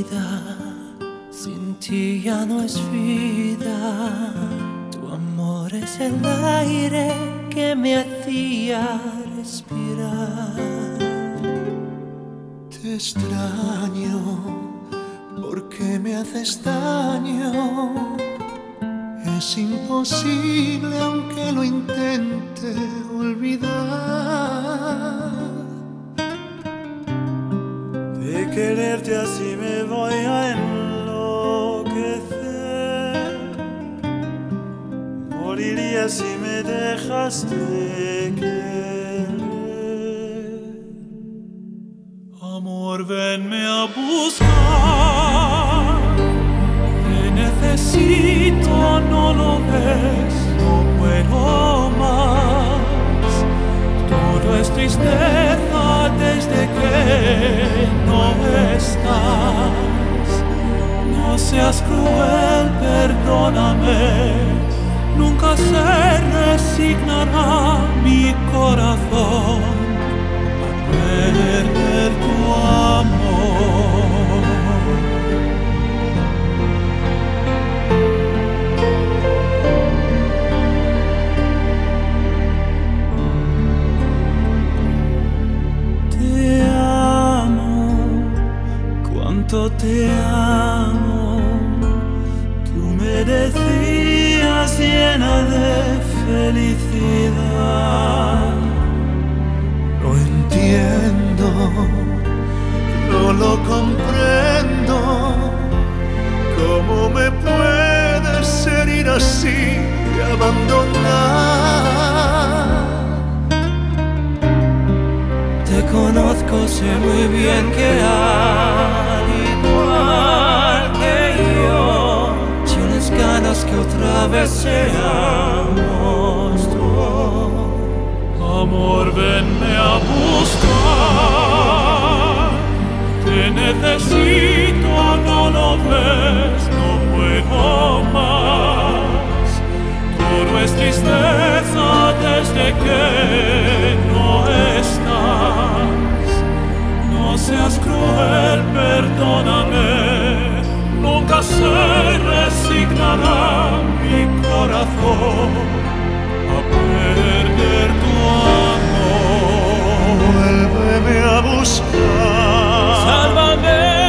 vida, sin ti ya no es vida. Tu amor es el aire que me hacía respirar. Te extraño porque me haces daño. Es imposible aunque lo intente olvidar. De quererte así me voy a enloquecer. Moriría si me dejaste querer. Amor, venme a buscar. Te necesito, no lo ves, no puedo más. Todo es tristeza desde que no estás. No seas cruel, perdóname. Nunca se resignará mi corazón a perder tu amor. Te amo, cuánto te amo. Tú me decías llena de felicidad. Lo entiendo, no lo comprendo. ¿Cómo me puedes herir así y abandonar? Te conozco, sé muy bien que al igual que yo tienes ganas que otra vez seamos dos. Amor, venme a buscar. Te necesito, no lo ves, no puedo más. Todo es tristeza desde que no estás. No seas cruel, perdóname. Nunca se resignará mi corazón a perder tu amor. Vuélveme a buscar. Sálvame.